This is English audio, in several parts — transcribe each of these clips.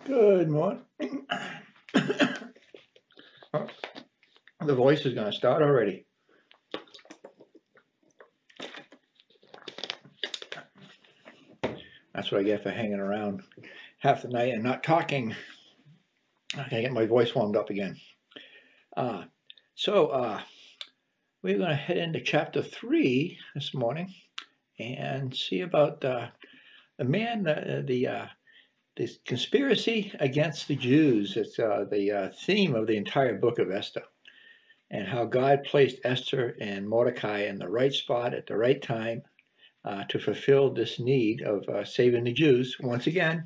Good morning. Oh, the voice is going to start already. That's what I get for hanging around half the night and not talking. I gotta get my voice warmed up again. So we're going to head into chapter 3 this morning and see about the man, this conspiracy against the Jews. It's the theme of the entire book of Esther, and how God placed Esther and Mordecai in the right spot at the right time to fulfill this need of saving the Jews. Once again,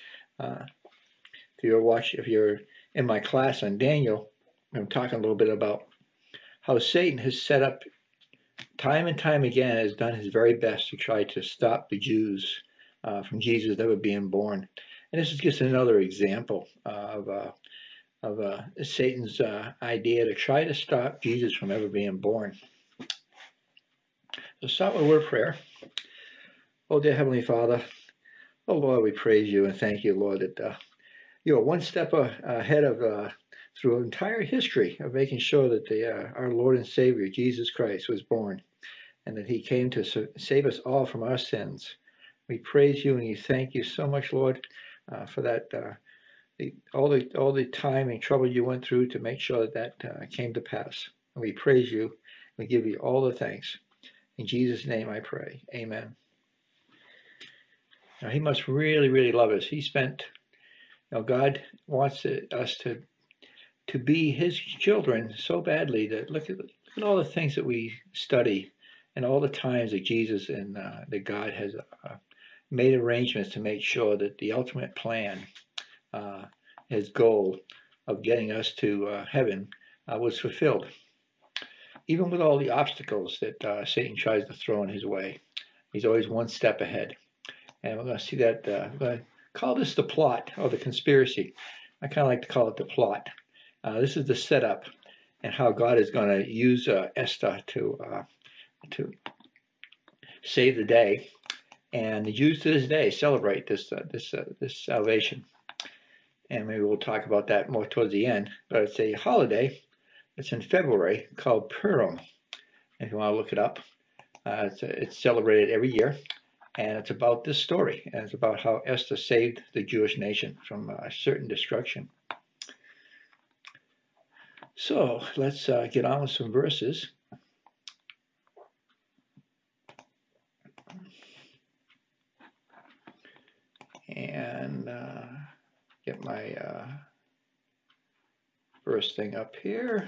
if you're in my class on Daniel, I'm talking a little bit about how Satan has set up time and time again, has done his very best to try to stop the Jews from Jesus ever being born. And this is just another example of Satan's idea to try to stop Jesus from ever being born. So start with a word of prayer. Oh, dear Heavenly Father, oh Lord, we praise you and thank you, Lord, that you are one step ahead of through entire history of making sure that our Lord and Savior Jesus Christ was born, and that He came to save us all from our sins. We praise you and you thank you so much, Lord, for that. All the time and trouble you went through to make sure that came to pass. And we praise you. We give you all the thanks. In Jesus' name I pray. Amen. Now, He must really, really love us. God wants us to be His children so badly that look at all the things that we study and all the times that Jesus and that God has made arrangements to make sure that the ultimate plan, his goal of getting us to heaven, was fulfilled. Even with all the obstacles that Satan tries to throw in his way, he's always one step ahead. And we're going to see that. I'm going to call this the plot or the conspiracy. I kind of like to call it the plot. This is the setup and how God is going to use Esther to save the day. And the Jews to this day celebrate this salvation. And maybe we'll talk about that more towards the end. But it's a holiday. It's in February called Purim. If you want to look it up, it's celebrated every year. And it's about this story. And it's about how Esther saved the Jewish nation from certain destruction. So let's get on with some verses. And get my verse thing up here.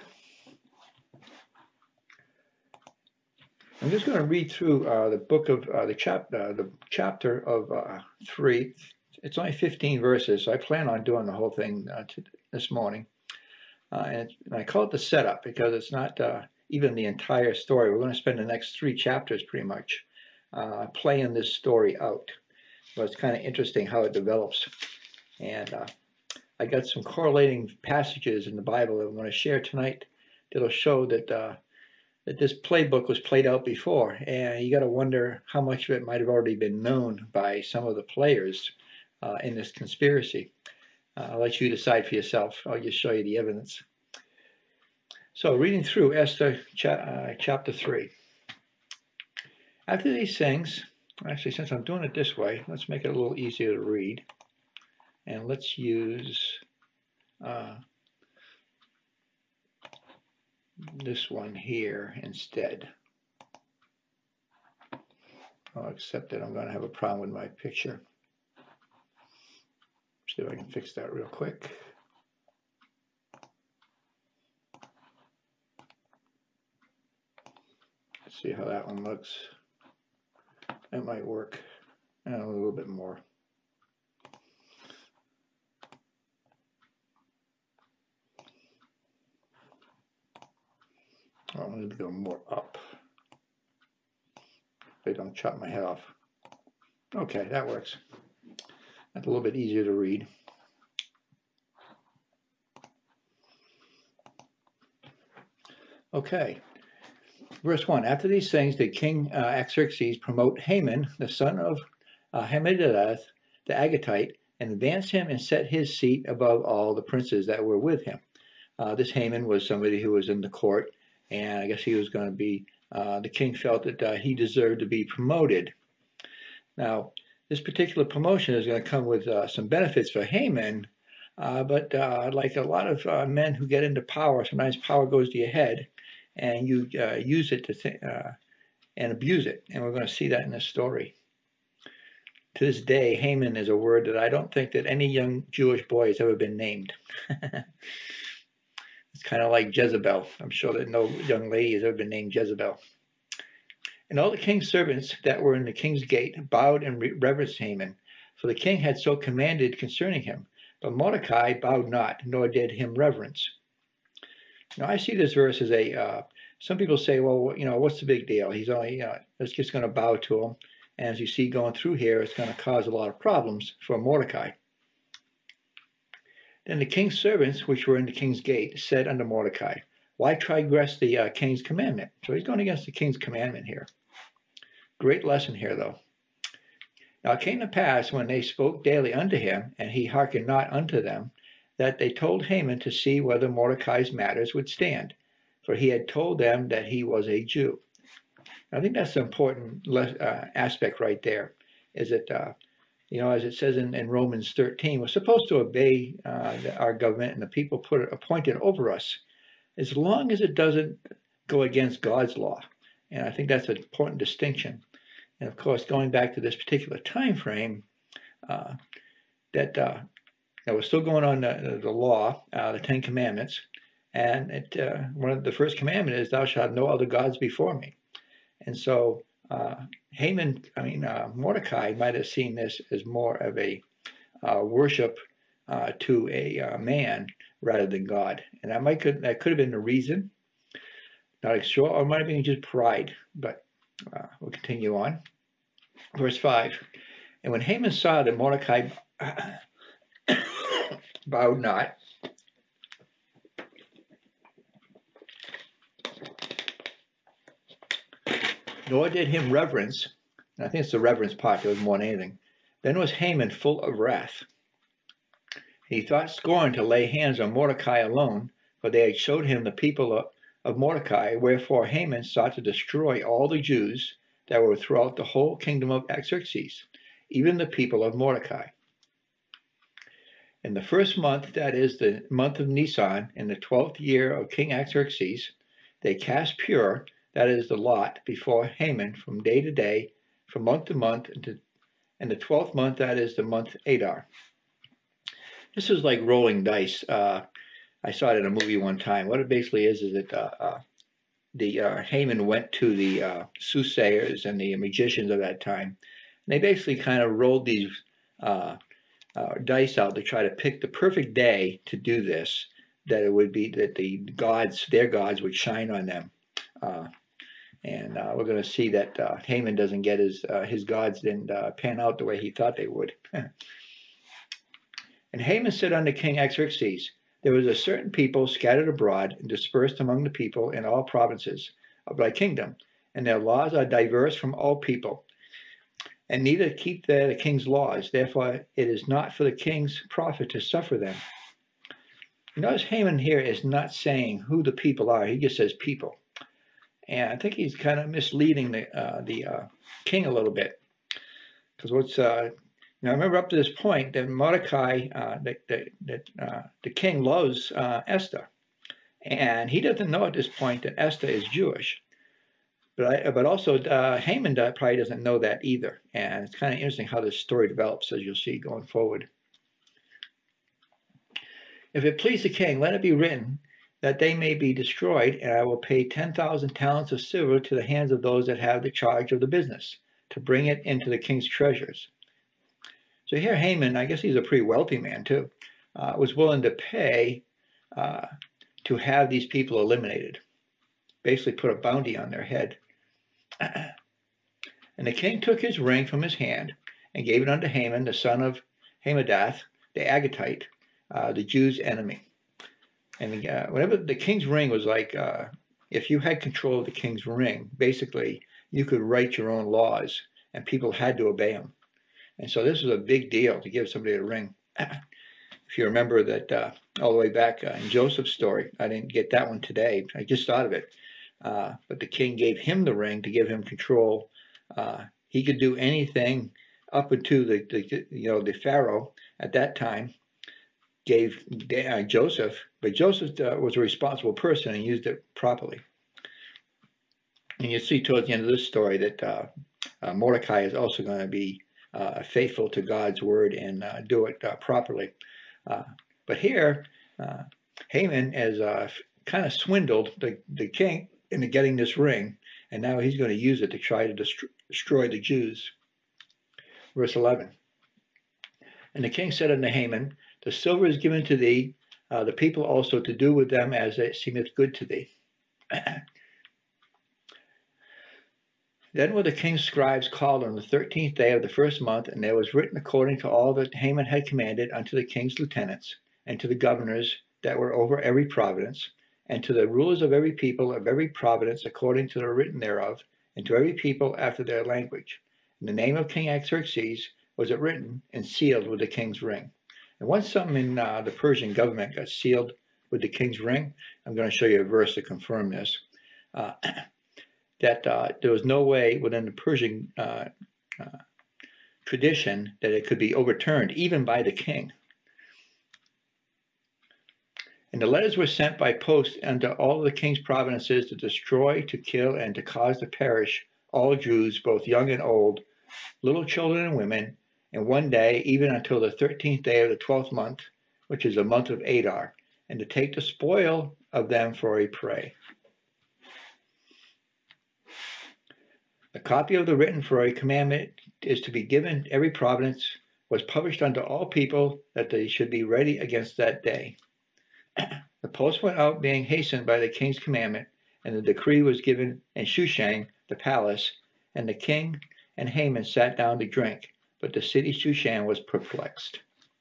I'm just going to read through the book of the chapter of 3. It's only 15 verses, so I plan on doing the whole thing this morning. And I call it the setup because it's not even the entire story. We're going to spend the next 3 chapters pretty much playing this story out. But it's kind of interesting how it develops. And I got some correlating passages in the Bible that I'm going to share tonight that'll show that that this playbook was played out before. And you got to wonder how much of it might have already been known by some of the players in this conspiracy. I'll let you decide for yourself. I'll just show you the evidence. So reading through Esther chapter 3. After these things, actually, since I'm doing it this way, let's make it a little easier to read. And let's use this one here instead. Except that I'm going to have a problem with my picture. See if I can fix that real quick. Let's see how that one looks. That might work. And a little bit more. I'm going to go more up. They don't chop my head off. Okay, that works. That's a little bit easier to read. Okay, verse 1. After these things did King Xerxes promote Haman, the son of Hammedatha the Agagite, and advanced him and set his seat above all the princes that were with him. This Haman was somebody who was in the court, and I guess he was going to be, the king felt that he deserved to be promoted. Now, this particular promotion is going to come with some benefits for Haman, but like a lot of men who get into power, sometimes power goes to your head, and you use it to and abuse it. And we're going to see that in this story. To this day, Haman is a word that I don't think that any young Jewish boy has ever been named. It's kind of like Jezebel. I'm sure that no young lady has ever been named Jezebel. And all the king's servants that were in the king's gate bowed and reverenced Haman, for the king had so commanded concerning him. But Mordecai bowed not, nor did him reverence. Now I see this verse as some people say, well, what's the big deal? He's only, it's just going to bow to him. And as you see going through here, it's going to cause a lot of problems for Mordecai. Then the king's servants, which were in the king's gate, said unto Mordecai, why transgress the king's commandment? So he's going against the king's commandment here. Great lesson here, though. Now it came to pass, when they spoke daily unto him, and he hearkened not unto them, that they told Haman to see whether Mordecai's matters would stand, for he had told them that he was a Jew. I think that's an important aspect right there, is that, as it says in Romans 13, we're supposed to obey our government and the people appointed over us, as long as it doesn't go against God's law. And I think that's an important distinction. And of course, going back to this particular time frame, that we're still going on the law, the Ten Commandments, and one of the first commandment is, "Thou shalt have no other gods before me." And so Mordecai might have seen this as more of a worship to a man rather than God, and that could have been the reason. Not sure, or it might have been just pride. But we'll continue on. Verse 5. And when Haman saw that Mordecai bowed not, nor did him reverence, and I think it's the reverence part that was more than anything, then was Haman full of wrath. He thought scorn to lay hands on Mordecai alone, for they had showed him the people of Mordecai, wherefore Haman sought to destroy all the Jews that were throughout the whole kingdom of Xerxes, even the people of Mordecai. In the first month, that is the month of Nisan, in the 12th year of King Xerxes, they cast pure, that is the lot, before Haman from day to day, from month to month, and the 12th month, that is the month Adar. This is like rolling dice. I saw it in a movie one time. What it basically is that Haman went to the soothsayers and the magicians of that time. And they basically kind of rolled these dice out to try to pick the perfect day to do this, that it would be that their gods would shine on them. And we're going to see that Haman doesn't get his gods didn't pan out the way he thought they would. And Haman said unto King Xerxes, there was a certain people scattered abroad and dispersed among the people in all provinces of thy kingdom, and their laws are diverse from all people, and neither keep they the king's laws. Therefore it is not for the king's profit to suffer them. Notice Haman here is not saying who the people are. He just says people. And I think he's kind of misleading the king a little bit. Because now remember, up to this point, that Mordecai, the king loves Esther. And he doesn't know at this point that Esther is Jewish. But also Haman probably doesn't know that either. And it's kind of interesting how this story develops, as you'll see going forward. If it please the king, let it be written that they may be destroyed, and I will pay 10,000 talents of silver to the hands of those that have the charge of the business, to bring it into the king's treasures. So here Haman, I guess he's a pretty wealthy man too, was willing to pay to have these people eliminated. Basically put a bounty on their head. And the king took his ring from his hand and gave it unto Haman, the son of Hammedatha, the Agagite, the Jews' enemy. And whenever the king's ring was like, if you had control of the king's ring, basically you could write your own laws and people had to obey them. And so this was a big deal to give somebody a ring. If you remember that all the way back in Joseph's story, I didn't get that one today. I just thought of it. But the king gave him the ring to give him control. He could do anything up until the Pharaoh at that time gave Joseph, but Joseph was a responsible person and used it properly. And you see towards the end of this story that Mordecai is also going to be faithful to God's word and do it properly. But here, Haman has kind of swindled the king into getting this ring, and now he's going to use it to try to destroy the Jews. Verse 11. And the king said unto Haman, the silver is given to thee, the people also to do with them as it seemeth good to thee. Then were the king's scribes called on the 13th day of the first month, and there was written according to all that Haman had commanded unto the king's lieutenants, and to the governors that were over every province, and to the rulers of every people of every province according to the written thereof, and to every people after their language. In the name of King Xerxes was it written and sealed with the king's ring. And once something in the Persian government got sealed with the king's ring, I'm going to show you a verse to confirm this, that there was no way within the Persian tradition that it could be overturned, even by the king. And the letters were sent by post unto all the king's provinces to destroy, to kill, and to cause to perish all Jews, both young and old, little children and women, in one day, even until the 13th day of the 12th month, which is the month of Adar, and to take the spoil of them for a prey. A copy of the written for a commandment is to be given every province, was published unto all people, that they should be ready against that day. The post went out, being hastened by the king's commandment, and the decree was given in Shushan, the palace, and the king and Haman sat down to drink, but the city Shushan was perplexed.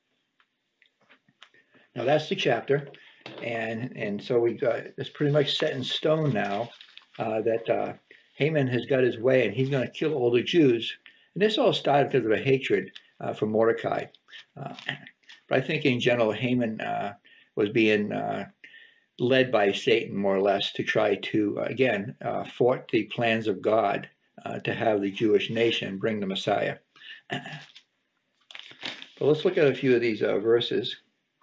Now that's the chapter, and so we got it's pretty much set in stone now that Haman has got his way, and he's going to kill all the Jews. And this all started because of a hatred for Mordecai. But I think in general, Haman was being led by Satan, more or less, to try to, again, thwart the plans of God to have the Jewish nation bring the Messiah. But let's look at a few of these verses.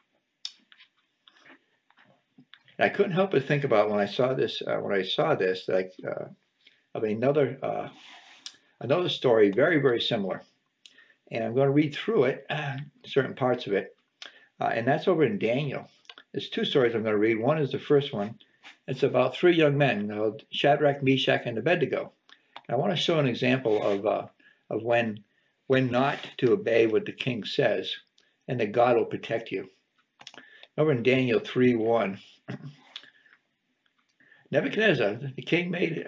And I couldn't help but think about when I saw this, like of another story, very, very similar. And I'm going to read through it, certain parts of it, and that's over in Daniel. There's two stories I'm going to read. One is the first one. It's about three young men called Shadrach, Meshach, and Abednego. And I want to show an example of when not to obey what the king says, and that God will protect you. Over in Daniel 3:1, Nebuchadnezzar, the king, made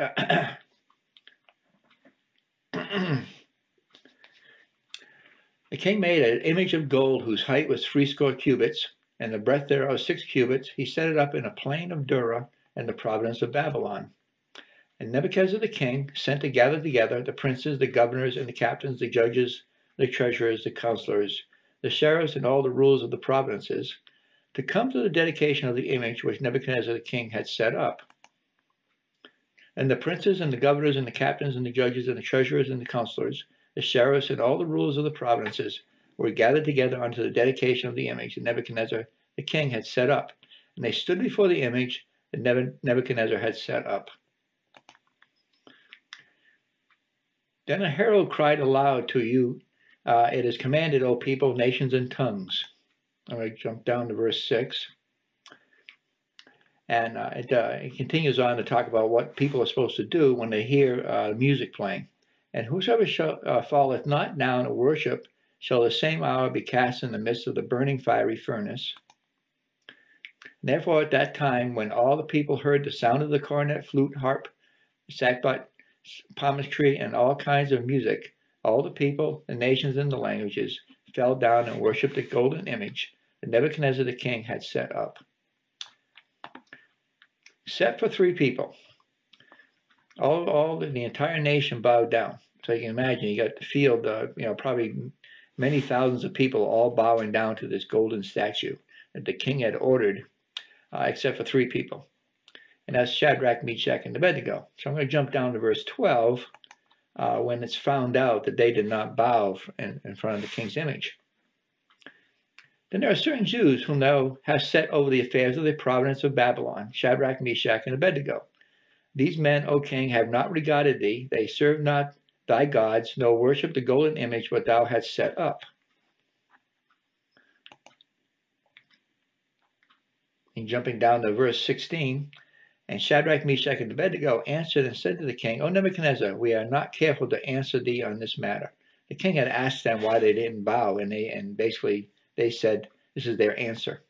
the king made an image of gold whose height was 80 cubits, and the breadth thereof 6 cubits. He set it up in a plain of Dura in the province of Babylon. And Nebuchadnezzar the king sent to gather together the princes, the governors, and the captains, the judges, the treasurers, the counselors, the sheriffs, and all the rulers of the provinces, to come to the dedication of the image which Nebuchadnezzar the king had set up. And the princes and the governors and the captains and the judges and the treasurers and the counselors, the sheriffs and all the rulers of the provinces were gathered together unto the dedication of the image that Nebuchadnezzar the king had set up. And they stood before the image that Nebuchadnezzar had set up. Then a herald cried aloud to you, it is commanded, O people, nations, and tongues. I'm going to jump down to verse 6. And it continues on to talk about what people are supposed to do when they hear music playing. And whosoever falleth not down to worship shall the same hour be cast in the midst of the burning fiery furnace. Therefore at that time, when all the people heard the sound of the cornet, flute, harp, sackbut, palmistry, and all kinds of music, all the people, the nations, and the languages fell down and worshipped the golden image that Nebuchadnezzar the king had set up. Except for 3 people. The entire nation bowed down. So you can imagine, you got the field, probably many thousands of people all bowing down to this golden statue that the king had ordered, except for 3 people. And that's Shadrach, Meshach, and Abednego. So I'm going to jump down to verse 12 when it's found out that they did not bow in front of the king's image. Then there are certain Jews whom thou hast set over the affairs of the province of Babylon, Shadrach, Meshach, and Abednego. These men, O king, have not regarded thee. They serve not thy gods, nor worship the golden image which thou hast set up. And jumping down to verse 16, and Shadrach, Meshach, and Abednego answered and said to the king, O Nebuchadnezzar, we are not careful to answer thee on this matter. The king had asked them why they didn't bow, and basically they said this is their answer.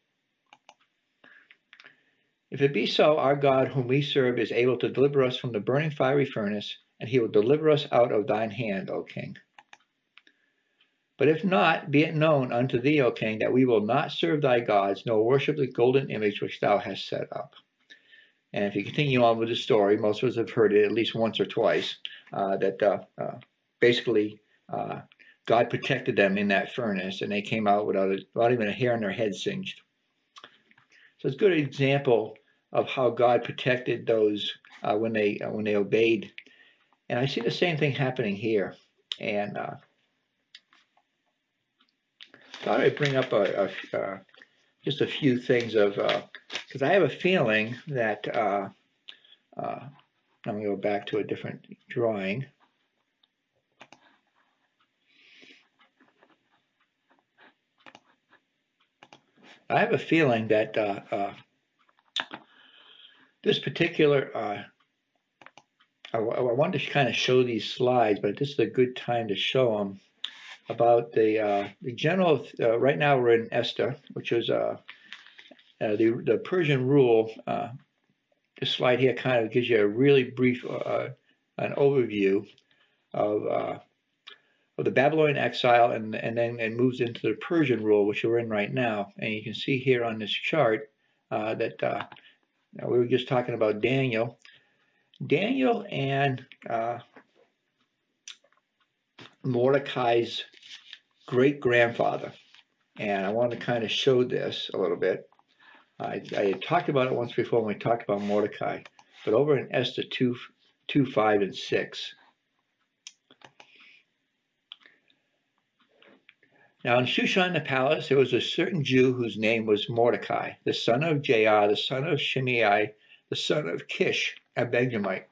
If it be so, our God whom we serve is able to deliver us from the burning fiery furnace, and he will deliver us out of thine hand, O king. But if not, be it known unto thee, O king, that we will not serve thy gods, nor worship the golden image which thou hast set up. And if you continue on with the story, most of us have heard it at least once or twice, that basically God protected them in that furnace, and they came out without even a hair on their head singed. So it's a good example of how God protected those when they obeyed. And I see the same thing happening here. And thought I'd bring up just a few things of, because I have a feeling that, I'm going to go back to a different drawing. I have a feeling that this particular, I wanted to kind of show these slides, but this is a good time to show them about the general. Right now we're in Esther, which is the Persian rule. This slide here kind of gives you a really brief an overview of the Babylonian exile, and then moves into the Persian rule, which we're in right now. And you can see here on this chart that we were just talking about Daniel and Mordecai's great-grandfather. And I wanted to kind of show this a little bit. I had talked about it once before when we talked about Mordecai, but over in Esther 2, 5, and 6. Now in Shushan the palace, there was a certain Jew whose name was Mordecai, the son of Jair, the son of Shimei, the son of Kish, a Benjamite,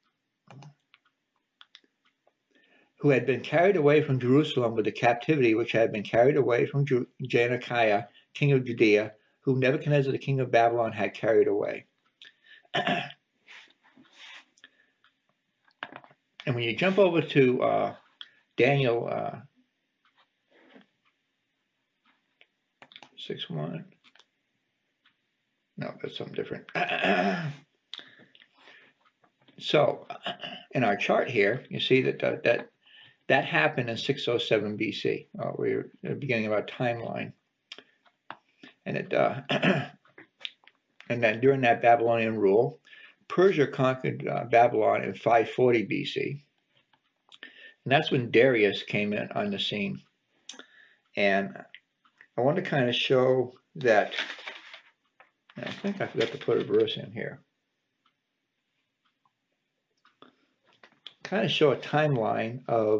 who had been carried away from Jerusalem with the captivity which had been carried away from Zedekiah, king of Judea, whom Nebuchadnezzar, the king of Babylon, had carried away. And when you jump over to Daniel 6:1, no, that's something different. So in our chart here, you see that happened in 607 BC. We're at the beginning of our timeline. And and then during that Babylonian rule, Persia conquered Babylon in 540 BC. And that's when Darius came in on the scene. And I want to kind of show that, I think I forgot to put a verse in here. Kind of show a timeline of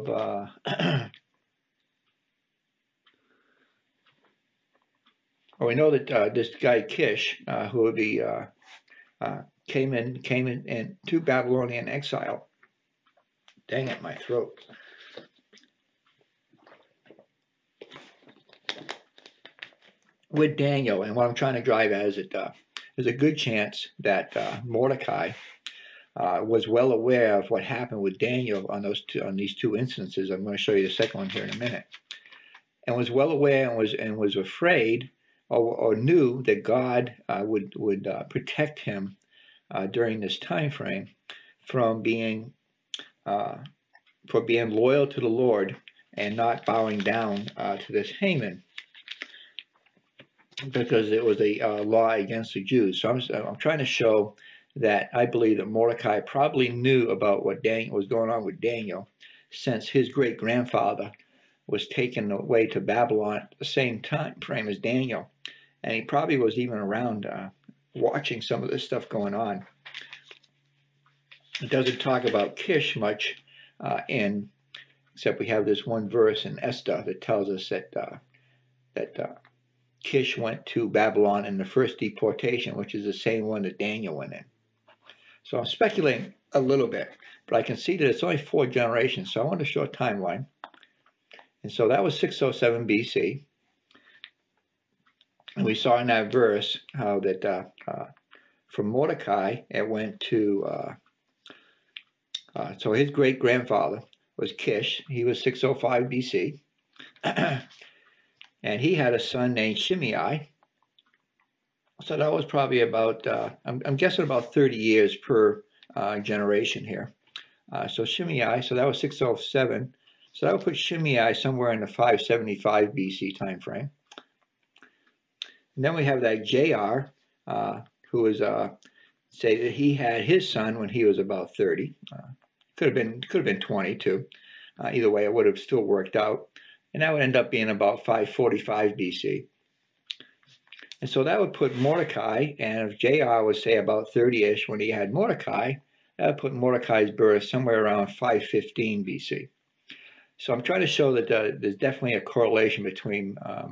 we know that this guy Kish, who would be came in to Babylonian exile. Dang it, my throat. With Daniel, and what I'm trying to drive at is that there's a good chance that Mordecai was well aware of what happened with Daniel on these two instances. I'm going to show you the second one here in a minute, and was well aware and was afraid or knew that God would protect him during this time frame from being loyal to the Lord and not bowing down to this Haman, because it was a law against the Jews. So I'm trying to show that I believe that Mordecai probably knew about what was going on with Daniel, since his great-grandfather was taken away to Babylon at the same time frame as Daniel. And he probably was even around watching some of this stuff going on. It doesn't talk about Kish much except we have this one verse in Esther that tells us that Kish went to Babylon in the first deportation, which is the same one that Daniel went in. So I'm speculating a little bit, but I can see that it's only 4 generations, so I want to show a timeline. And so that was 607 BC. And we saw in that verse how that from Mordecai, it went to, so his great-grandfather was Kish. He was 605 BC. And he had a son named Shimei. So that was probably about, I'm guessing about 30 years per generation here. So Shimei, so that was 607. So that would put Shimei somewhere in the 575 BC time frame. And then we have that Jair, who was say that he had his son when he was about 30. Could have been 20 too. Either way, it would have still worked out, and that would end up being about 545 BC. And so that would put Mordecai, and if Jair was say about 30-ish when he had Mordecai, that would put Mordecai's birth somewhere around 515 BC. So I'm trying to show that there's definitely a correlation between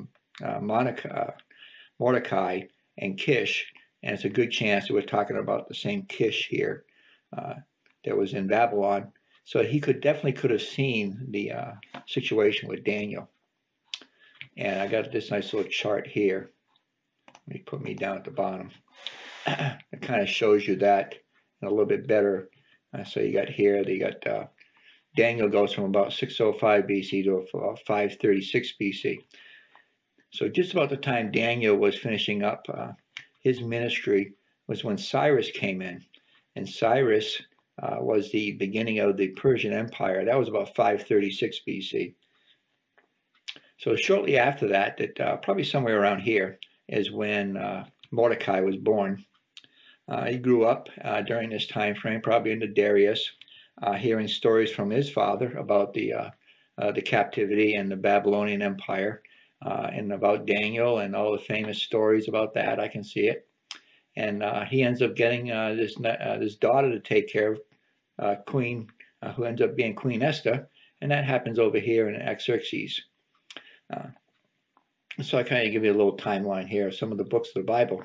Mordecai and Kish, and it's a good chance that we're talking about the same Kish here that was in Babylon. So he definitely could have seen the situation with Daniel. And I got this nice little chart here. Let me put me down at the bottom. It kind of shows you that a little bit better. So you got here, Daniel goes from about 605 BC to about 536 BC. So just about the time Daniel was finishing up his ministry was when Cyrus came in. And Cyrus was the beginning of the Persian Empire. That was about 536 BC. So shortly after that, probably somewhere around here, is when Mordecai was born. He grew up during this time frame, probably under Darius, hearing stories from his father about the captivity and the Babylonian Empire, and about Daniel and all the famous stories about that. I can see it. And he ends up getting this daughter to take care of, Queen, who ends up being Queen Esther, and that happens over here in Xerxes. So I kind of give you a little timeline here of some of the books of the Bible.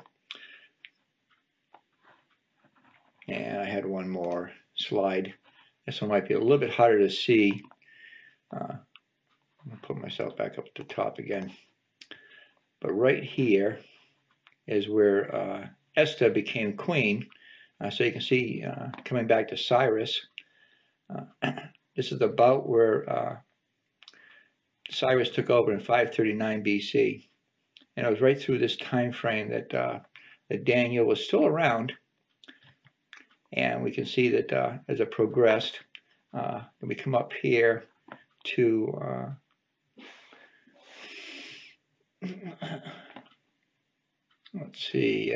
And I had one more slide. This one might be a little bit harder to see. I'm going to put myself back up at the top again. But right here is where Esther became queen. So you can see, coming back to Cyrus, this is about where Cyrus took over in 539 BC. And it was right through this time frame that Daniel was still around. And we can see that as it progressed, we come up here to let's see.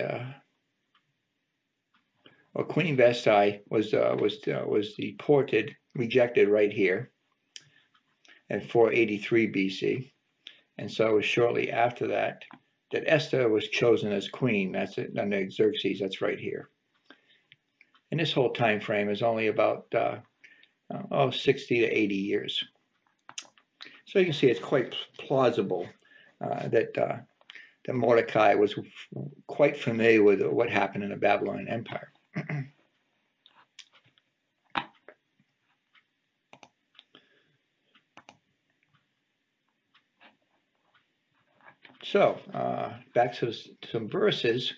Well, Queen Vesti was deported, rejected right here at 483 BC, and so it was shortly after that Esther was chosen as queen. That's it under Xerxes. That's right here. And this whole time frame is only about 60 to 80 years. So you can see it's quite plausible that Mordecai was quite familiar with what happened in the Babylonian Empire. So back to some verses.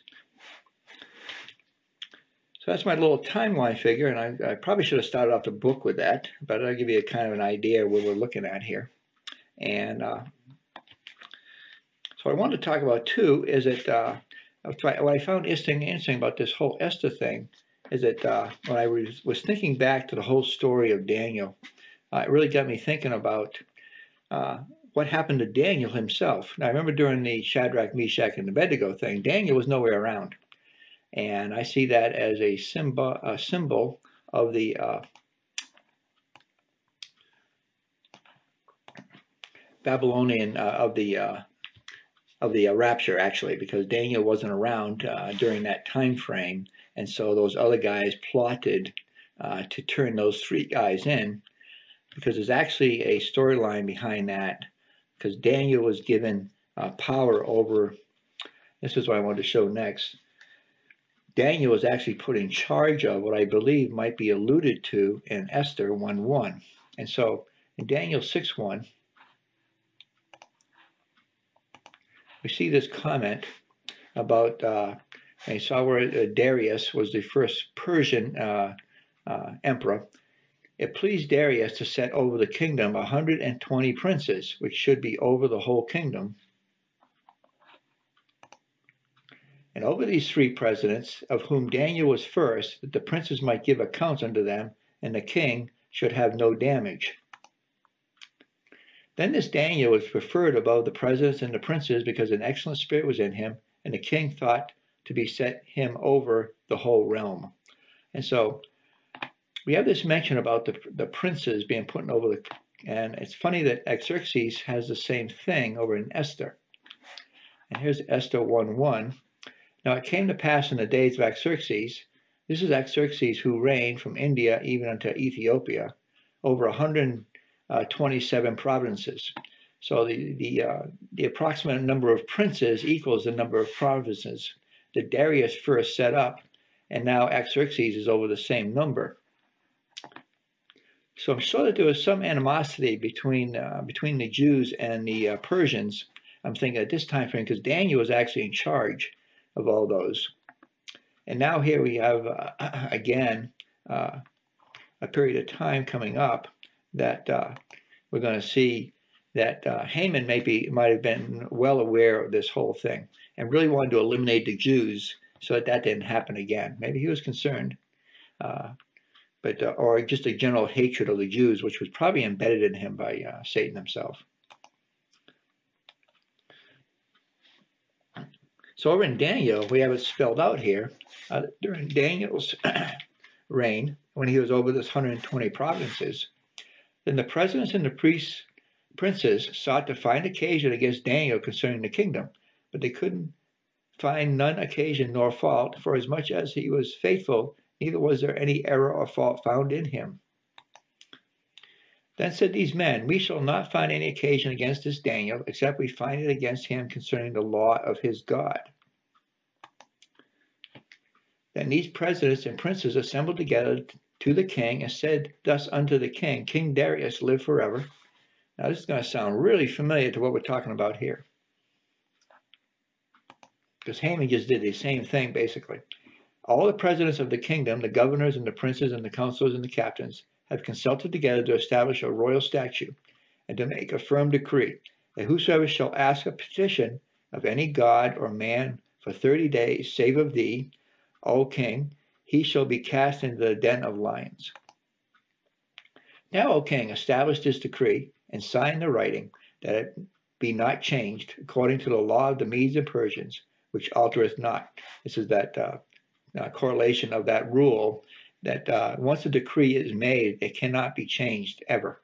So that's my little timeline figure, and I probably should have started off the book with that, but I'll give you a kind of an idea of what we're looking at here. And so I wanted to talk about too is that what I found interesting about this whole Esther thing is that when I was thinking back to the whole story of Daniel, it really got me thinking about what happened to Daniel himself. Now I remember during the Shadrach, Meshach, and Abednego thing, Daniel was nowhere around. And I see that as a symbol of the Babylonian of the rapture, actually, because Daniel wasn't around during that time frame, and so those other guys plotted to turn those three guys in, because there's actually a storyline behind that, because Daniel was given power over. This is what I wanted to show next. Daniel was actually put in charge of what I believe might be alluded to in Esther 1:1. And so in Daniel 6:1, we see this comment about, I saw where Darius was the first Persian emperor. It pleased Darius to set over the kingdom 120 princes, which should be over the whole kingdom. And over these three presidents, of whom Daniel was first, that the princes might give accounts unto them, and the king should have no damage. Then this Daniel was preferred above the presidents and the princes, because an excellent spirit was in him, and the king thought to be set him over the whole realm. And so we have this mention about the princes being put over the, and it's funny that Xerxes has the same thing over in Esther. And here's Esther 1:1. Now it came to pass in the days of Xerxes, this is Xerxes who reigned from India even unto Ethiopia, over 127 provinces. So the approximate number of princes equals the number of provinces that Darius first set up, and now Xerxes is over the same number. So I'm sure that there was some animosity between the Jews and the Persians. I'm thinking at this time frame, because Daniel was actually in charge of all those. And now here we have, again, a period of time coming up that we're going to see that Haman might have been well aware of this whole thing and really wanted to eliminate the Jews so that didn't happen again. Maybe he was concerned, or just a general hatred of the Jews, which was probably embedded in him by Satan himself. So over in Daniel, we have it spelled out here. During Daniel's reign, when he was over this 120 provinces, then the presidents and the princes sought to find occasion against Daniel concerning the kingdom, but they couldn't find none occasion nor fault, for as much as he was faithful, neither was there any error or fault found in him. Then said these men, we shall not find any occasion against this Daniel, except we find it against him concerning the law of his God. Then these presidents and princes assembled together to the king and said thus unto the king, King Darius, live forever. Now this is going to sound really familiar to what we're talking about here, because Haman just did the same thing basically. All the presidents of the kingdom, the governors and the princes and the counselors and the captains, have consulted together to establish a royal statute and to make a firm decree that whosoever shall ask a petition of any god or man for 30 days, save of thee, O king, he shall be cast into the den of lions. Now, O king, establish this decree and sign the writing, that it be not changed, according to the law of the Medes and Persians, which altereth not. This is that correlation of that rule that once a decree is made, it cannot be changed ever.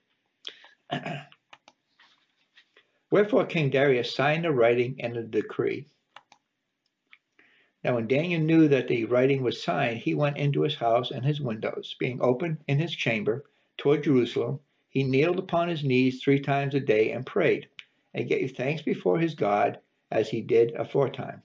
Wherefore King Darius signed the writing and the decree. Now when Daniel knew that the writing was signed, he went into his house, and his windows being open in his chamber toward Jerusalem, he kneeled upon his knees 3 times a day and prayed, and gave thanks before his God, as he did aforetime.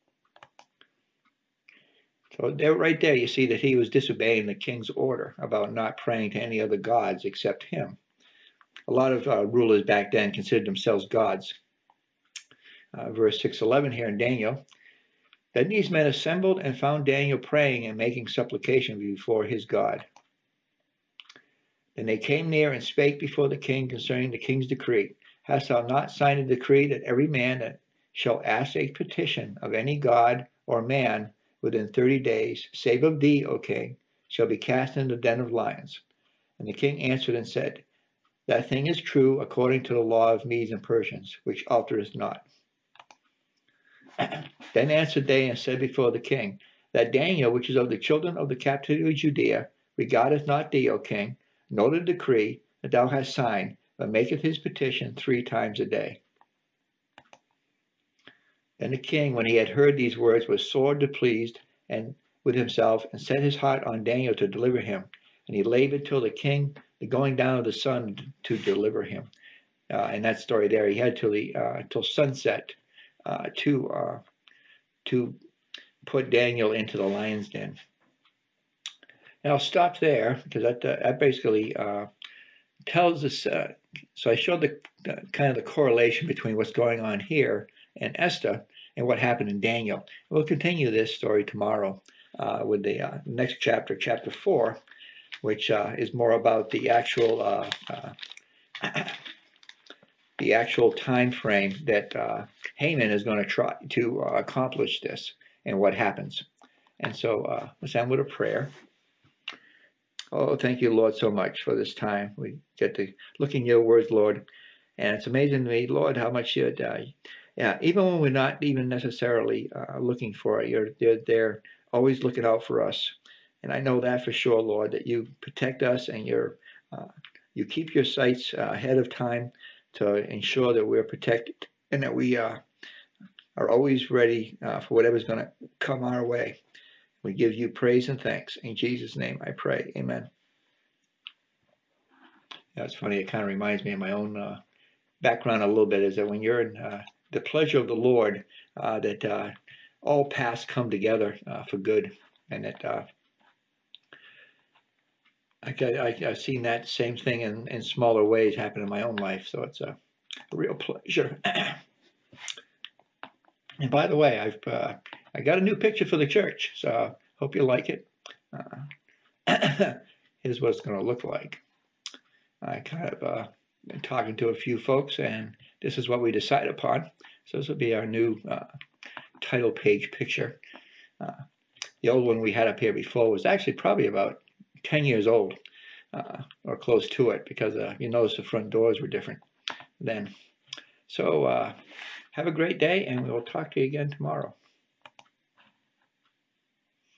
So right there you see that he was disobeying the king's order about not praying to any other gods except him. A lot of rulers back then considered themselves gods. Verse 6:11 here in Daniel. Then these men assembled and found Daniel praying and making supplication before his God. Then they came near and spake before the king concerning the king's decree. Hast thou not signed a decree that every man that shall ask a petition of any god or man within 30 days, save of thee, O king, shall be cast into the den of lions? And the king answered and said, That thing is true according to the law of Medes and Persians, which altereth not. Then answered they and said before the king, That Daniel, which is of the children of the captivity of Judea, regardeth not thee, O king, nor the decree that thou hast signed, but maketh his petition 3 times a day. Then the king, when he had heard these words, was sore displeased and with himself, and set his heart on Daniel to deliver him. And he labored till the going down of the sun to deliver him. In that story there, he had till sunset to put Daniel into the lion's den. And I'll stop there because that basically tells us. So I showed the kind of the correlation between what's going on here in Esther and what happened in Daniel. We'll continue this story tomorrow with the next chapter, chapter 4, which is more about the actual time frame that Haman is going to try to accomplish this and what happens. And so let's end with a prayer. Oh, thank you, Lord, so much for this time. We get to look in your words, Lord. And it's amazing to me, Lord, how much you're even when we're not even necessarily looking for it, you're there always looking out for us. And I know that for sure, Lord, that you protect us and you keep your sights ahead of time to ensure that we're protected and that we are always ready for whatever's going to come our way. We give you praise and thanks. In Jesus' name I pray. Amen. It's funny. It kind of reminds me of my own background a little bit, is that when you're in the pleasure of the Lord, that all paths come together for good. And that I've seen that same thing in smaller ways happen in my own life. So it's a real pleasure. And by the way, I got a new picture for the church, so hope you like it. Here's what it's going to look like. I kind of been talking to a few folks, and this is what we decided upon. So this will be our new title page picture. The old one we had up here before was actually probably about 10 years old, or close to it, because you notice the front doors were different then. So have a great day, and we'll talk to you again tomorrow.